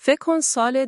فکر کن سال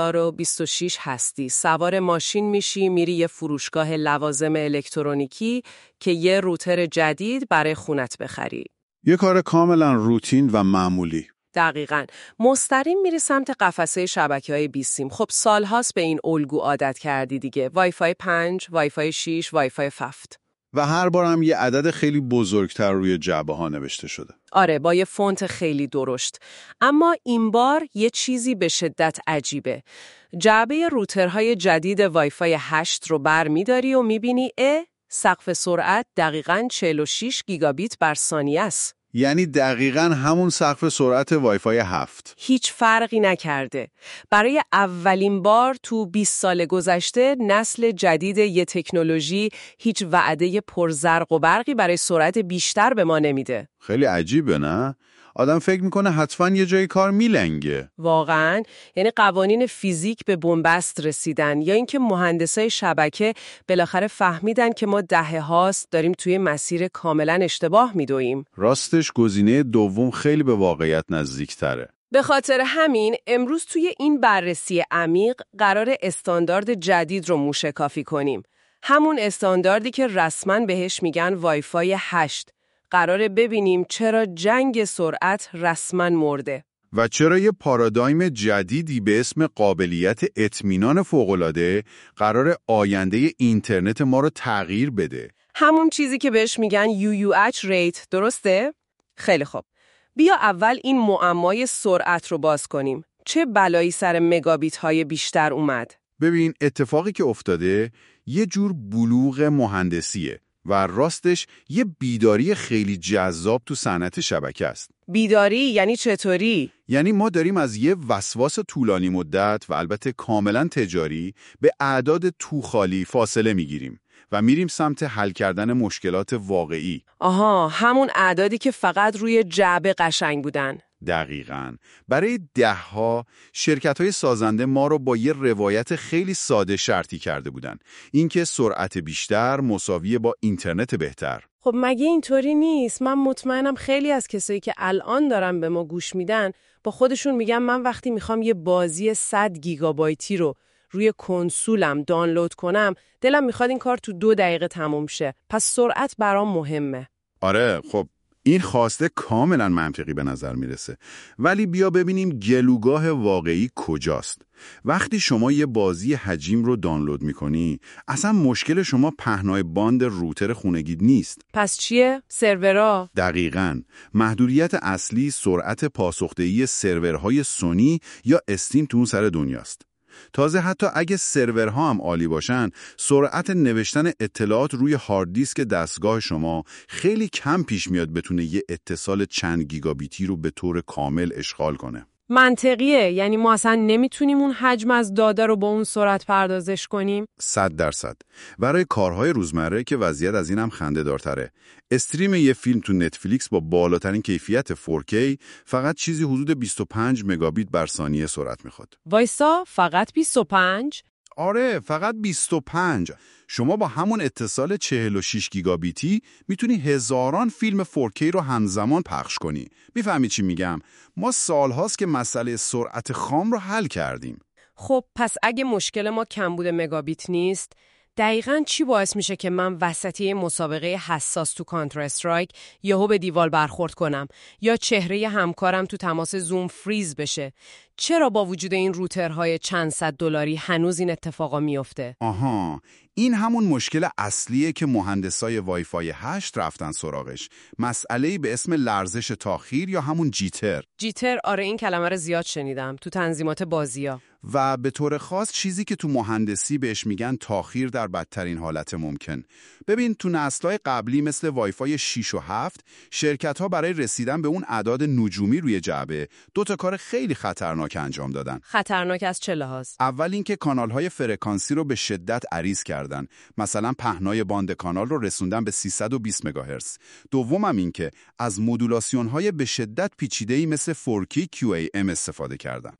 2026 هستی، سوار ماشین میشی میری یه فروشگاه لوازم الکترونیکی که یه روتر جدید برای خونت بخری. یه کار کاملا روتین و معمولی. دقیقاً. مستقیم میری سمت قفسه شبکه‌های بیسیم. خب سالهاست به این الگو عادت کردی دیگه. وایفای 5، وایفای 6، وایفای 7. و هر بارم یه عدد خیلی بزرگتر روی جعبه ها نوشته شده. آره، با یه فونت خیلی درشت. اما این بار یه چیزی به شدت عجیبه. جعبه روترهای جدید وایفای 8 رو برمی‌داری و می‌بینی سقف سرعت دقیقاً 46 گیگابیت بر ثانیه است. یعنی دقیقاً همون سقف سرعت وایفای 7. هیچ فرقی نکرده. برای اولین بار تو 20 سال گذشته نسل جدید یه تکنولوژی هیچ وعده پرزرق و برقی برای سرعت بیشتر به ما نمیده. خیلی عجیبه نه؟ آدم فکر میکنه حتما یه جای کار میلنگه. واقعاً، یعنی قوانین فیزیک به بنبست رسیدن یا اینکه مهندسای شبکه بالاخره فهمیدن که ما دهه‌هاست داریم توی مسیر کاملاً اشتباه میدویم. راستش گزینه دوم خیلی به واقعیت نزدیک‌تره. به خاطر همین امروز توی این بررسی عمیق قرار استاندارد جدید رو موشکافی کنیم. همون استانداردی که رسماً بهش میگن وایفای 8. قراره ببینیم چرا جنگ سرعت رسماً مرده. و چرا یه پارادایم جدیدی به اسم قابلیت اطمینان فوق‌العاده قرار آینده اینترنت ما رو تغییر بده. همون چیزی که بهش میگن UUH ریت، درسته؟ خیلی خوب. بیا اول این معمای سرعت رو باز کنیم. چه بلایی سر مگابیت های بیشتر اومد؟ ببین اتفاقی که افتاده یه جور بلوغ مهندسیه و راستش یه بیداری خیلی جذاب تو صنعت شبکه است. بیداری یعنی چطوری؟ یعنی ما داریم از یه وسواس طولانی مدت و البته کاملا تجاری به اعداد توخالی فاصله میگیریم و میریم سمت حل کردن مشکلات واقعی. آها، همون اعدادی که فقط روی جعبه قشنگ بودن. دقیقاً. برای دهها شرکت‌های سازنده ما رو با یه روایت خیلی ساده شرطی کرده بودن. اینکه سرعت بیشتر مساویه با اینترنت بهتر. خب مگه اینطوری نیست؟ من مطمئنم خیلی از کسایی که الان دارن به ما گوش میدن با خودشون میگن من وقتی میخوام یه بازی 100 گیگابایتی رو روی کنسولم دانلود کنم دلم میخواد این کار تو 2 دقیقه تموم شه. پس سرعت برام مهمه. آره، خب این خواسته کاملا منطقی به نظر میرسه. ولی بیا ببینیم گلوگاه واقعی کجاست. وقتی شما یه بازی حجیم رو دانلود میکنی، اصلا مشکل شما پهنای باند روتر خونگی نیست. پس چیه؟ سرورها؟ دقیقاً. محدودیت اصلی سرعت پاسخدهی سرورهای سونی یا استیم تو اون سر دنیاست. تازه حتی اگه سرورها هم عالی باشن، سرعت نوشتن اطلاعات روی هارد دیسک دستگاه شما خیلی کم پیش میاد بتونه یه اتصال چند گیگابیتی رو به طور کامل اشغال کنه. منطقیه، یعنی ما اصلا نمیتونیم اون حجم از داده رو با اون سرعت پردازش کنیم؟ 100%. برای کارهای روزمره که وضعیت از این هم خنده دارتره. استریم یه فیلم تو نتفلیکس با بالاترین کیفیت 4K فقط چیزی حدود 25 مگابیت بر ثانیه سرعت میخواد. وایسا، فقط 25؟ آره، فقط 25. شما با همون اتصال 46 گیگابیتی میتونی هزاران فیلم 4K رو همزمان پخش کنی. میفهمی چی میگم؟ ما سالهاست که مسئله سرعت خام رو حل کردیم. خب پس اگه مشکل ما کمبود مگابیت نیست، دقیقاً چی باعث میشه که من وسطی مسابقه حساس تو کانتر استرایک یهو به دیوار برخورد کنم یا چهره همکارم تو تماس زوم فریز بشه؟ چرا با وجود این روترهای چند صد دلاری هنوز این اتفاقا میفته؟ آها، این همون مشکل اصلیه که مهندسای وایفای 8 رفتن سراغش. مسئله‌ای به اسم لرزش تاخیر یا همون جیتر. جیتر، آره این کلمه رو زیاد شنیدم تو تنظیمات بازی‌ها. و به طور خاص چیزی که تو مهندسی بهش میگن تاخیر در بدترین حالت ممکن. ببین تو نسل‌های قبلی مثل وایفای 6 و 7 شرکت‌ها برای رسیدن به اون اعداد نجومی روی جعبه 2 تا کار خیلی خطرناک انجام دادن. خطرناک از چه لحاظ؟ اول اینکه کانال‌های فرکانسی رو به شدت عریض کردن. مثلا پهنای باند کانال رو رسوندن به 320 مگاهرتز. دومم اینکه از مدولاسیون‌های به شدت پیچیده‌ای مثل 4K QAM استفاده کردن.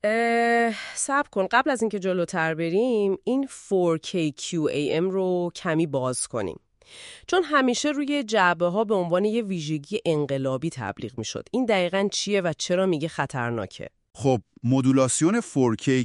صبر کن، قبل از اینکه جلوتر بریم این 4K QAM رو کمی باز کنیم. چون همیشه روی جعبه ها به عنوان یه ویژگی انقلابی تبلیغ می شد. این دقیقاً چیه و چرا میگه خطرناکه؟ خب مدولاسیون 4K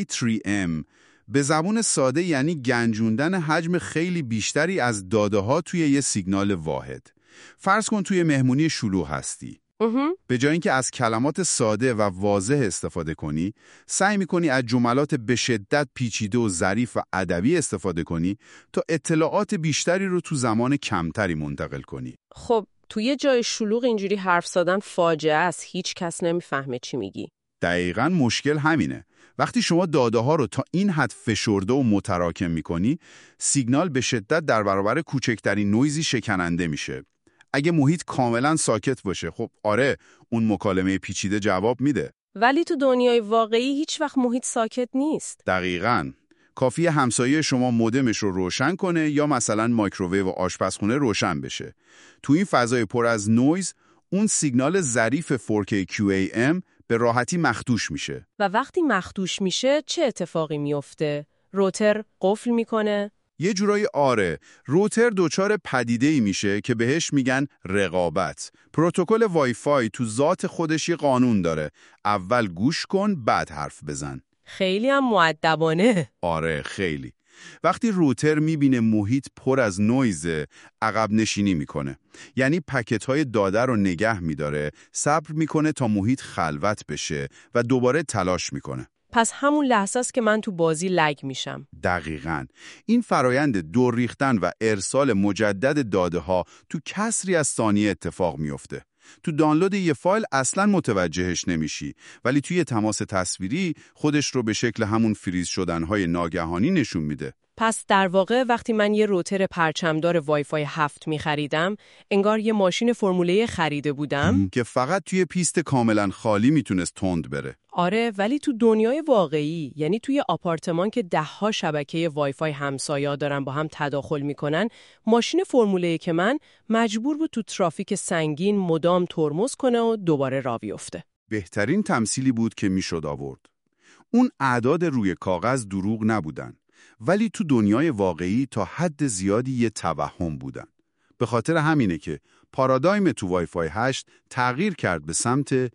QA3M به زبون ساده یعنی گنجوندن حجم خیلی بیشتری از داده ها توی یه سیگنال واحد. فرض کن توی مهمونی شلوغ هستی. به جای اینکه از کلمات ساده و واضح استفاده کنی، سعی می‌کنی از جملات به شدت پیچیده و ظریف و ادبی استفاده کنی تا اطلاعات بیشتری رو تو زمان کمتری منتقل کنی. خب توی جای شلوغ اینجوری حرف زدن فاجعه است. هیچ کس نمیفهمه چی میگی. دقیقاً مشکل همینه. وقتی شما داده ها رو تا این حد فشرده و متراکم می‌کنی، سیگنال به شدت در برابر کوچکترین نویزی شکننده میشه. اگه محیط کاملا ساکت باشه، خب آره، اون مکالمه پیچیده جواب میده. ولی تو دنیای واقعی هیچ وقت محیط ساکت نیست. دقیقاً. کافی همسایه شما مودمش رو روشن کنه یا مثلا مایکروویو و آشپزخونه روشن بشه. تو این فضای پر از نویز، اون سیگنال ظریف 4K QAM به راحتی مخدوش میشه. و وقتی مخدوش میشه چه اتفاقی میفته؟ روتر قفل میکنه؟ یه جورایی آره، روتر دچار پدیده‌ای میشه که بهش میگن رقابت. پروتکل وای فای تو ذات خودش یه قانون داره. اول گوش کن، بعد حرف بزن. خیلی هم مؤدبانه. آره خیلی. وقتی روتر میبینه محیط پر از نویزه، عقب نشینی میکنه. یعنی پکت‌های داده رو نگه میداره، صبر میکنه تا محیط خلوت بشه و دوباره تلاش میکنه. پس همون لحظه است که من تو بازی لگ میشم. دقیقاً. این فرایند دور ریختن و ارسال مجدد داده ها تو کسری از ثانیه اتفاق میفته. تو دانلود یه فایل اصلاً متوجهش نمیشی، ولی توی تماس تصویری خودش رو به شکل همون فریز شدنهای ناگهانی نشون میده. پس در واقع وقتی من یه روتر پرچمدار وای فای 7 می‌خریدم، انگار یه ماشین فرموله خریده بودم که فقط توی پیست کاملا خالی میتونست تند بره. آره، ولی تو دنیای واقعی، یعنی توی آپارتمان که 10 شبکه وای فای همسایا دارن با هم تداخل میکنن، ماشین فرموله که من مجبور بود تو ترافیک سنگین مدام ترمز کنه و دوباره راه بیفته. بهترین تمثیلی بود که میشد آورد. اون اعداد روی کاغذ دروغ نبودن، ولی تو دنیای واقعی تا حد زیادی یه توهم بودن. به خاطر همینه که پارادایم تو وای فای 8 تغییر کرد به سمت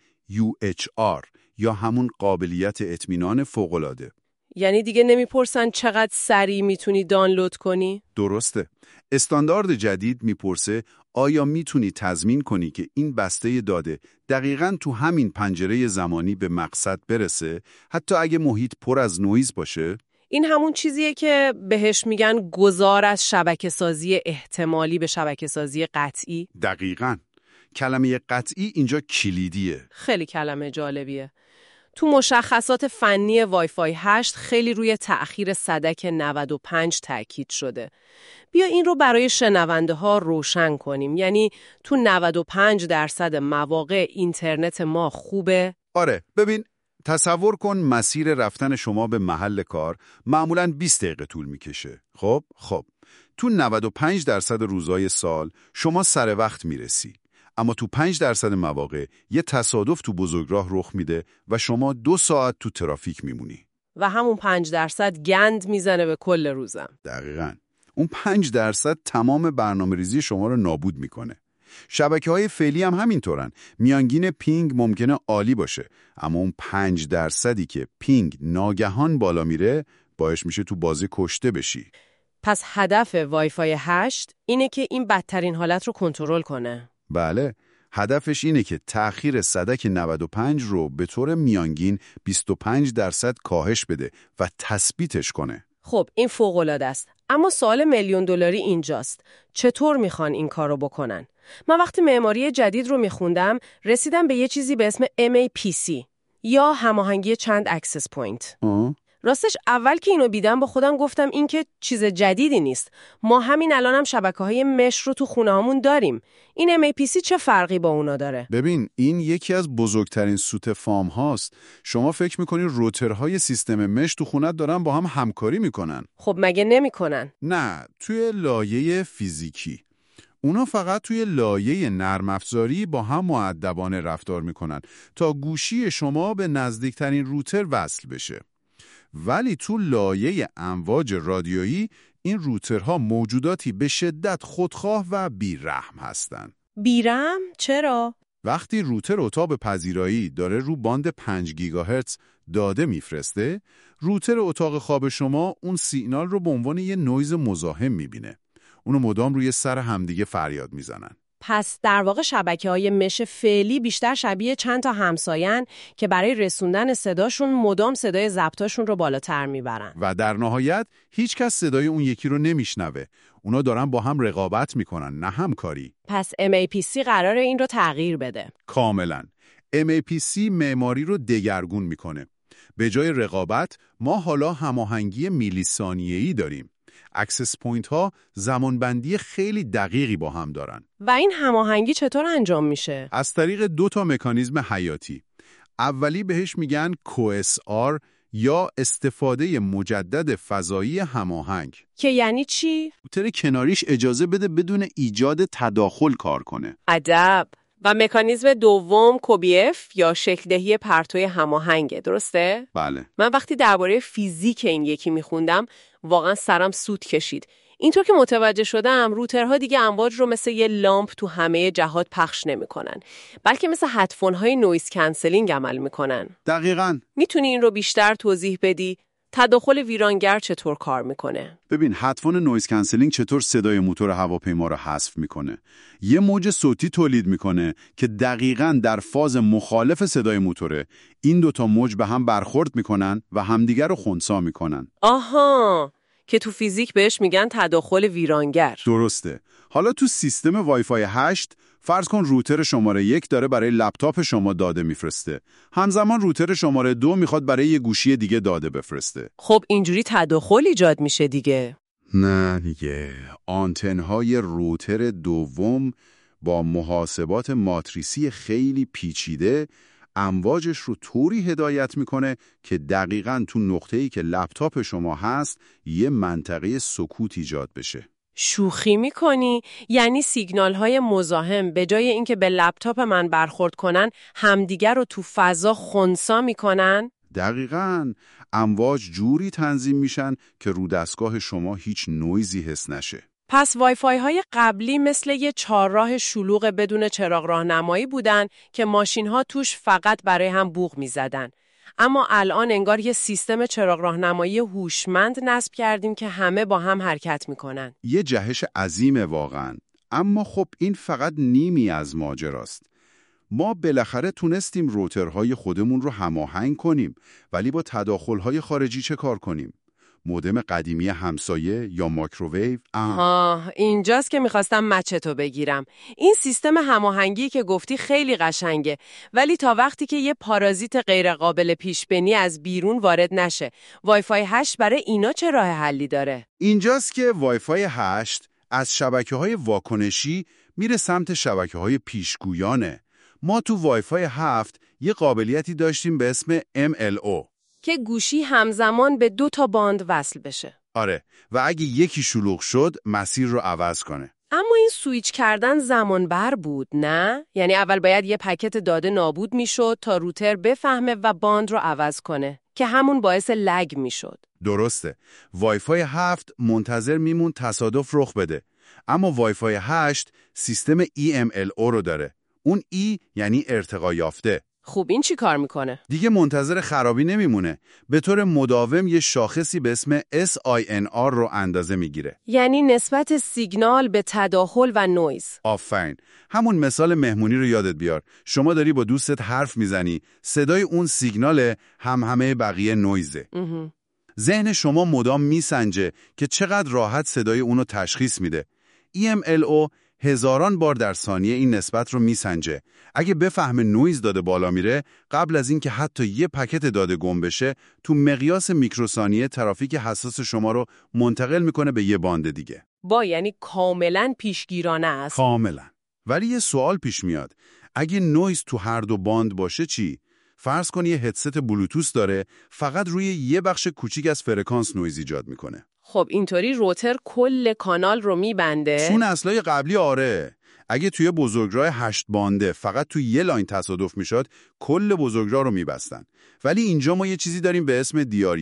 UHR یا همون قابلیت اطمینان فوق‌العاده. یعنی دیگه نمیپرسن چقدر سریع میتونی دانلود کنی؟ درسته. استاندارد جدید میپرسه آیا میتونی تضمین کنی که این بسته داده دقیقاً تو همین پنجره زمانی به مقصد برسه، حتی اگه محیط پر از نویز باشه؟ این همون چیزیه که بهش میگن گذار از شبکه‌سازی احتمالی به شبکه‌سازی قطعی؟ دقیقاً. کلمه قطعی اینجا کلیدیه. خیلی کلمه جالبیه. تو مشخصات فنی وای فای 8 خیلی روی تأخیر سدک 95 تأکید شده. بیا این رو برای شنونده ها روشن کنیم. یعنی تو 95% مواقع اینترنت ما خوبه؟ آره، ببین، تصور کن مسیر رفتن شما به محل کار معمولاً 20 دقیقه طول میکشه. خب، تو 95% روزای سال شما سر وقت میرسی. اما تو 5% مواقع یه تصادف تو بزرگراه رخ میده و شما 2 ساعت تو ترافیک میمونی. و همون 5% گند میزنه به کل روزم. دقیقاً. اون 5% تمام برنامه‌ریزی شما رو نابود میکنه. شبکه‌های فعلی هم همینطورن. میانگین پینگ ممکنه عالی باشه، اما اون 5% که پینگ ناگهان بالا میره باعث میشه تو بازی کشته بشی. پس هدف وای فای 8 اینه که این بدترین حالت رو کنترل کنه. بله، هدفش اینه که تأخیر سدک 95 رو به طور میانگین 25% کاهش بده و تثبیتش کنه. خب این فوق‌العاده است. اما سوال میلیون دلاری اینجاست. چطور میخوان این کارو بکنن؟ من وقتی معماری جدید رو میخوندم رسیدم به یه چیزی به اسم MAPC یا هماهنگی چند اکسس پوینت. راستش اول که اینو دیدم با خودم گفتم این که چیز جدیدی نیست. ما همین الان هم شبکه‌های مش رو تو خونه‌هامون داریم. این MAPC چه فرقی با اونا داره؟ ببین، این یکی از بزرگترین سوت فام هاست. شما فکر می‌کنی روترهای سیستم مش تو خونت دارن با هم همکاری میکنن؟ خب مگه نمیکنن؟ نه، توی لایه فیزیکی. اونا فقط توی لایه نرم افزاری با هم مؤدبانه رفتار میکنن تا گوشی شما به نزدیکترین روتر وصل بشه. ولی تو لایه امواج رادیویی این روترها موجوداتی به شدت خودخواه و بیرحم هستن. بیرحم؟ چرا؟ وقتی روتر اتاق پذیرایی داره رو باند 5 گیگاهرتز داده میفرسته، روتر اتاق خواب شما اون سیگنال رو به عنوان یه نویز مزاحم میبینه. اونو مدام روی سر همدیگه فریاد میزنن. پس در واقع شبکه‌های مش فعلی بیشتر شبیه چند تا همساین که برای رسوندن صداشون مدام صدای ضبطاشون رو بالاتر میبرن. و در نهایت هیچ کس صدای اون یکی رو نمیشنوه. اونا دارن با هم رقابت میکنن، نه همکاری. پس MAPC قراره این رو تغییر بده. کاملا. MAPC معماری رو دگرگون میکنه. به جای رقابت ما حالا هماهنگی میلی ثانیه‌ای داریم. اکسس پوینت ها زمانبندی خیلی دقیقی با هم دارن. و این هماهنگی چطور انجام میشه؟ از طریق 2 تا مکانیزم حیاتی. اولی بهش میگن QSR یا استفاده مجدد فضایی هماهنگ. که یعنی چی؟ روتر کناریش اجازه بده بدون ایجاد تداخل کار کنه. عجب. و مکانیزم دوم کوبیف یا شکل‌دهی پرتوی هماهنگه، درسته؟ بله. من وقتی درباره فیزیک این یکی میخوندم واقعا سرم سود کشید. اینطور که متوجه شدم روترها دیگه امواج رو مثل یه لامپ تو همه جهات پخش نمی‌کنن، بلکه مثل هدفون‌های نویز کنسلینگ عمل می‌کنن. دقیقاً. میتونی این رو بیشتر توضیح بدی؟ تداخل ویرانگر چطور کار میکنه؟ ببین هدفون نویز کنسلینگ چطور صدای موتور هواپیما رو حذف میکنه. یه موج صوتی تولید میکنه که دقیقاً در فاز مخالف صدای موتوره. این 2 تا موج به هم برخورد میکنن و همدیگر رو خنثی میکنن. آها، که تو فیزیک بهش میگن تداخل ویرانگر. درسته. حالا تو سیستم وایفای 8 فرض کن روتر شماره 1 داره برای لپتاپ شما داده میفرسته. همزمان روتر شماره 2 میخواد برای یه گوشی دیگه داده بفرسته. خب اینجوری تداخل ایجاد میشه دیگه. نه دیگه. آنتن‌های روتر دوم با محاسبات ماتریسی خیلی پیچیده امواجش رو طوری هدایت میکنه که دقیقاً تو نقطه‌ای که لپتاپ شما هست یه منطقه سکوت ایجاد بشه. شوخی میکنی؟ یعنی سیگنال های مزاحم به جای اینکه به لپتاپ من برخورد کنن همدیگر رو تو فضا خنثی میکنن؟ دقیقاً. امواج جوری تنظیم میشن که رو دستگاه شما هیچ نویزی حس نشه. پس وایفای های قبلی مثل یه چهارراه شلوغ بدون چراغ راهنمایی بودن که ماشین ها توش فقط برای هم بوق میزدن. اما الان انگار یه سیستم چراغ راهنمایی هوشمند نصب کردیم که همه با هم حرکت میکنن. یه جهش عظیمه واقعاً. اما خب این فقط نیمی از ماجراست. ما بالاخره تونستیم روترهای خودمون رو هماهنگ کنیم، ولی با تداخل‌های خارجی چه کار کنیم؟ مودم قدیمی همسایه یا مایکروویو؟ اینجاست که میخواستم مچتو بگیرم. این سیستم هماهنگی که گفتی خیلی قشنگه، ولی تا وقتی که یه پارازیت غیر قابل پیشبینی از بیرون وارد نشه، وایفای 8 برای اینا چه راه حلی داره؟ اینجاست که وایفای 8 از شبکه‌های واکنشی میره سمت شبکه‌های پیشگویانه. ما تو وایفای 7 یه قابلیتی داشتیم به اسم MLO که گوشی همزمان به 2 تا باند وصل بشه. آره، و اگه یکی شلوغ شد مسیر رو عوض کنه. اما این سویچ کردن زمان بر بود، نه؟ یعنی اول باید یه پکت داده نابود میشد تا روتر بفهمه و باند رو عوض کنه که همون باعث لگ میشد. درسته. وایفای 7 منتظر میمون تصادف رخ بده. اما وایفای 8 سیستم EMLO رو داره. اون E یعنی ارتقا یافته. خوب این چی کار میکنه؟ دیگه منتظر خرابی نمیمونه. به طور مداوم یه شاخصی به اسم SINR رو اندازه میگیره. یعنی نسبت سیگنال به تداخل و نویز. آفرین. همون مثال مهمونی رو یادت بیار. شما داری با دوستت حرف میزنی، صدای اون سیگنال همه بقیه نویزه. ذهن شما مدام میسنجه که چقدر راحت صدای اونو تشخیص میده. EMLO هزاران بار در ثانیه این نسبت رو میسنجه. اگه بفهمه نویز داده بالا میره، قبل از اینکه حتی یه پکت داده گم بشه، تو مقیاس میکروثانیه ترافیک حساس شما رو منتقل میکنه به یه باند دیگه. یعنی کاملا پیشگیرانه است. کاملا. ولی یه سوال پیش میاد. اگه نویز تو هر 2 باند باشه چی؟ فرض کن یه هدست بلوتوث داره، فقط روی یه بخش کوچیک از فرکانس نویز ایجاد میکنه. خب اینطوری روتر کل کانال رو میبنده؟ چون اصلای قبلی آره. اگه توی بزرگراه 8 بانده فقط توی یه لاین تصادف میشد، کل بزرگراه رو میبستن. ولی اینجا ما یه چیزی داریم به اسم DRU.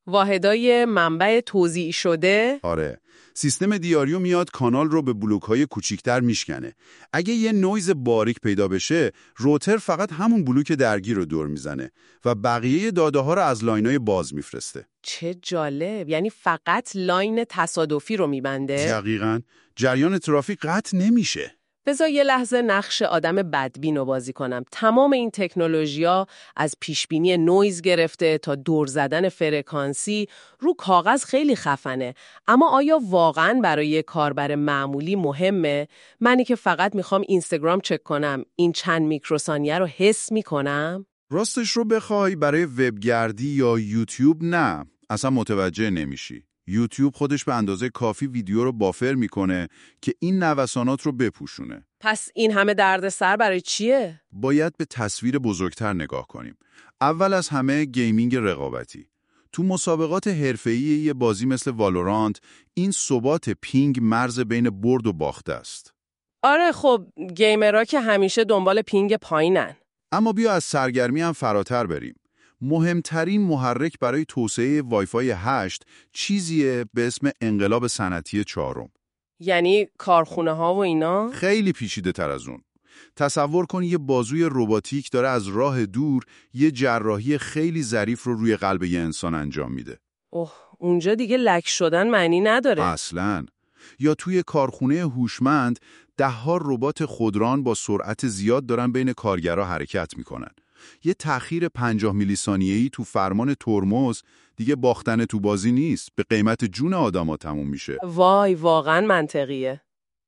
واحدای منبع توزیع شده؟ آره. سیستم دیاریو میاد کانال رو به بلوک‌های کوچیک‌تر میشکنه. اگه یه نویز باریک پیدا بشه، روتر فقط همون بلوک درگیر رو دور میزنه و بقیه داده‌ها رو از لاین‌های باز میفرسته. چه جالب، یعنی فقط لاین تصادفی رو میبنده؟ دقیقاً. جریان ترافیک قطع نمیشه. بذار یه لحظه نقش آدم بدبین رو بازی کنم. تمام این تکنولوژی‌ها از پیشبینی نویز گرفته تا دور زدن فرکانسی رو کاغذ خیلی خفنه. اما آیا واقعاً برای یه کاربر معمولی مهمه؟ منی که فقط میخوام اینستاگرام چک کنم، این چند میکروثانیه رو حس میکنم؟ راستش رو بخوای برای وبگردی یا یوتیوب نه، اصلا متوجه نمیشی. یوتیوب خودش به اندازه کافی ویدیو رو بافر میکنه که این نوسانات رو بپوشونه. پس این همه دردسر برای چیه؟ باید به تصویر بزرگتر نگاه کنیم. اول از همه گیمینگ رقابتی. تو مسابقات حرفه‌ای یه بازی مثل والورانت، این ثبات پینگ مرز بین برد و باخته است. آره خب گیمرها که همیشه دنبال پینگ پایینن. اما بیا از سرگرمی هم فراتر بریم. مهمترین محرک برای توسعه وایفای 8 چیزیه به اسم انقلاب صنعتی چهارم. یعنی کارخونه ها و اینا؟ خیلی پیچیده تر از اون. تصور کن یه بازوی رباتیک داره از راه دور یه جراحی خیلی ظریف رو روی قلب یه انسان انجام میده. اوه، اونجا دیگه لک شدن معنی نداره. اصلاً. یا توی کارخونه هوشمند ده‌ها ربات خودران با سرعت زیاد دارن بین کارگرها حرکت میکنن. یه تأخیر 50 میلی ثانیه‌ای تو فرمان ترمز دیگه باختن تو بازی نیست، به قیمت جون آدما تموم میشه. وای واقعا منطقیه.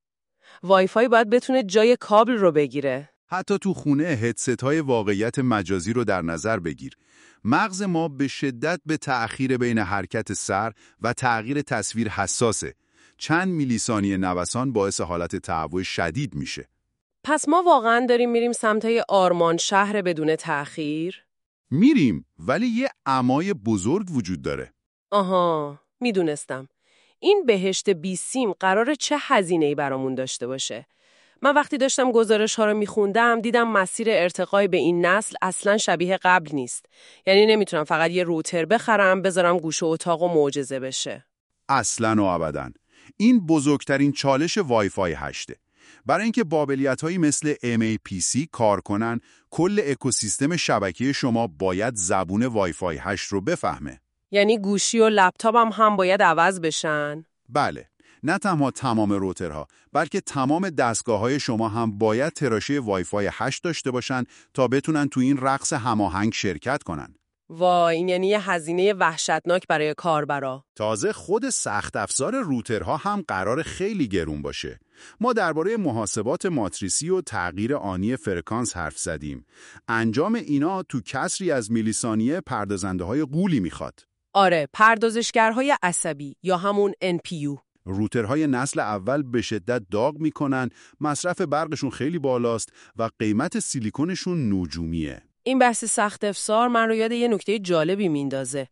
وایفای باید بتونه جای کابل رو بگیره. حتی تو خونه هدست‌های واقعیت مجازی رو در نظر بگیر. مغز ما به شدت به تأخیر بین حرکت سر و تغییر تصویر حساسه. چند میلی ثانیه نوسان باعث حالت تهوع شدید میشه. پس ما واقعا داریم میریم سمت آرمان شهر بدون تأخیر؟ میریم، ولی یه عمای بزرگ وجود داره. آها، میدونستم. این بهشت 20 سیم قراره چه هزینه‌ای برامون داشته باشه؟ من وقتی داشتم گزارش ها رو میخوندم دیدم مسیر ارتقای به این نسل اصلا شبیه قبل نیست. یعنی نمیتونم فقط یه روتر بخرم بذارم گوشه اتاق و معجزه بشه. اصلاً و ابداً. این بزرگترین چالش وایفای 8. برای اینکه قابلیت‌هایی مثل MAPC کار کنن، کل اکوسیستم شبکه شما باید زبون وایفای 8 رو بفهمه. یعنی گوشی و لپتاپم هم باید عوض بشن؟ بله. نه تنها تمام روترها، بلکه تمام دستگاه‌های شما هم باید تراشه وایفای 8 داشته باشن تا بتونن تو این رقص هماهنگ شرکت کنن. وای، این یعنی یه هزینه وحشتناک برای کاربرا. تازه خود سخت افزار روترها هم قرار خیلی گرون باشه. ما درباره محاسبات ماتریسی و تغییر آنی فرکانس حرف زدیم. انجام اینا تو کسری از میلی ثانیه پردازنده‌های غولی میخواد. آره، پردازشگرهای عصبی یا همون NPU. روترهای نسل اول به شدت داغ میکنن، مصرف برقشون خیلی بالاست و قیمت سیلیکونشون نجومیه. این بحث سخت افزار من رو یاد یه نکته جالبی میندازه.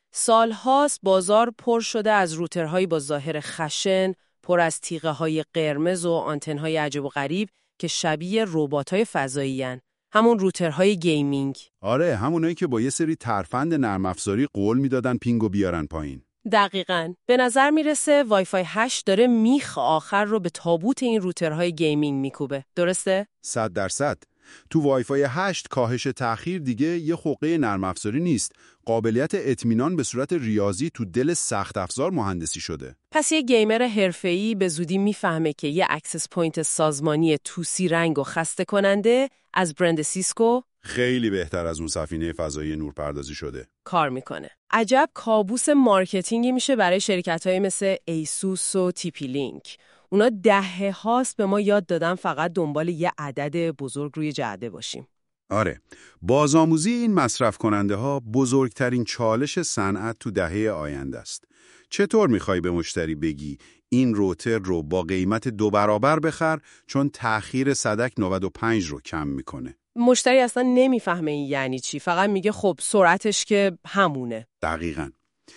سالهاست بازار پر شده از روترهایی با ظاهر خشن، پر از تیغه‌های قرمز و آنتن‌های عجب و غریب که شبیه ربات‌های فضایی‌ان. همون روترهای گیمینگ. آره، همونایی که با یه سری ترفند نرم افزاری قول میدادن پینگو بیارن پایین. دقیقاً. به نظر میرسه وایفای 8 داره میخ آخر رو به تابوت این روترهای گیمینگ میکوبه. درسته؟ 100%. تو وایفای 8 کاهش تأخیر دیگه یه حقه نرم افزاری نیست. قابلیت اطمینان به صورت ریاضی تو دل سخت افزار مهندسی شده. پس یه گیمر حرفه‌ای به زودی میفهمه که یه اکسس پوینت سازمانی توسی رنگ و خسته کننده از برند سیسکو خیلی بهتر از اون سفینه فضایی نورپردازی شده. کار میکنه. عجب کابوس مارکتینگی میشه برای شرکت‌های مثل ایسوس و تیپی لینک. اونا دهه هاست به ما یاد دادن فقط دنبال یه عدد بزرگ روی جعبه باشیم. آره، بازآموزی این مصرف کننده ها بزرگترین چالش صنعت تو دهه آینده است. چطور میخوای به مشتری بگی این روتر رو با قیمت 2 برابر بخر چون تأخیر صدک 95 رو کم میکنه؟ مشتری اصلا نمیفهمه این یعنی چی، فقط میگه خب سرعتش که همونه. دقیقاً.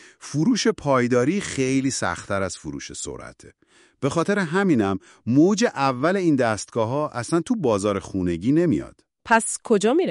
فروش پایداری خیلی سخت‌تر از فروش سرعته. به خاطر همینم موج اول این دستگاه‌ها اصلا تو بازار خونگی نمیاد. پس کجا میره؟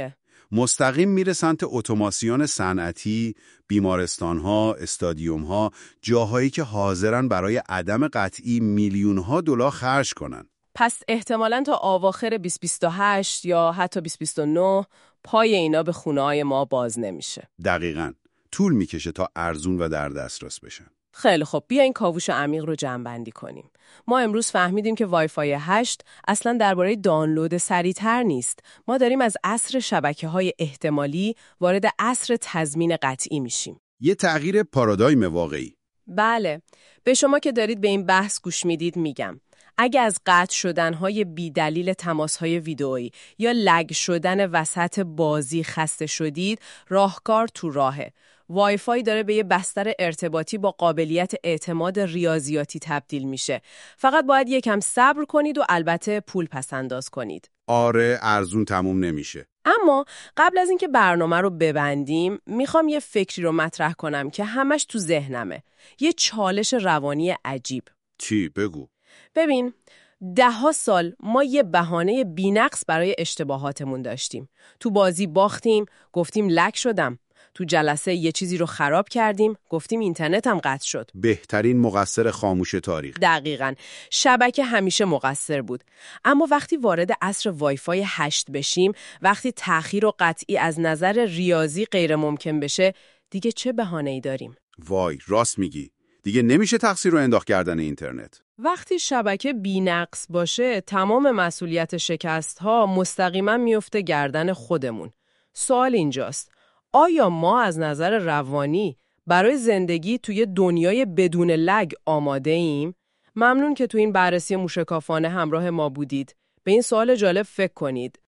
مستقیم میره سمت اتوماسیون صنعتی، بیمارستان‌ها، استادیوم‌ها، جاهایی که حاضرن برای عدم قطعی میلیون‌ها دلار خرج کنن. پس احتمالاً تا اواخر 2028 یا حتی 2029 پای اینا به خونه‌های ما باز نمیشه. دقیقاً. طول میکشه تا ارزون و در دسترس بشن. خیلی خب، بیا این کاوش عمیق رو جمع‌بندی کنیم. ما امروز فهمیدیم که وایفای 8 اصلاً درباره دانلود سریع‌تر نیست. ما داریم از عصر شبکه‌های احتمالی وارد عصر تضمین قطعی میشیم. یه تغییر پارادایم واقعی. بله. به شما که دارید به این بحث گوش میدید میگم. اگه از قطع شدن‌های بی‌دلیل تماس‌های ویدئویی یا لگ شدن وسط بازی خسته شدید، راهکار تو راهه. وای فای داره به یه بستر ارتباطی با قابلیت اعتماد ریاضیاتی تبدیل میشه. فقط باید یکم صبر کنید و البته پول پس‌انداز کنید. آره، ارزون تموم نمیشه. اما قبل از اینکه برنامه رو ببندیم، میخوام یه فکری رو مطرح کنم که همش تو ذهنمه. یه چالش روانی عجیب. چی؟ بگو. ببین، 10 سال ما یه بهانه بی‌نقص برای اشتباهاتمون داشتیم. تو بازی باختیم، گفتیم لک شدم. تو جلسه یه چیزی رو خراب کردیم، گفتیم اینترنتم قطع شد. بهترین مقصر خاموش تاریخ. دقیقاً. شبکه همیشه مقصر بود. اما وقتی وارد عصر وایفای 8 بشیم، وقتی تأخیر و قطعی از نظر ریاضی غیر ممکن بشه، دیگه چه بهانه‌ای داریم؟ وای، راست میگی. دیگه نمیشه تقصیر رو انداخت کردن اینترنت. وقتی شبکه بی‌نقص باشه، تمام مسئولیت شکست‌ها مستقیما میفته گردن خودمون. سوال اینجاست: آیا ما از نظر روانی برای زندگی توی دنیای بدون لگ آماده ایم؟ ممنون که تو این بررسی موشکافانه همراه ما بودید. به این سوال جالب فکر کنید.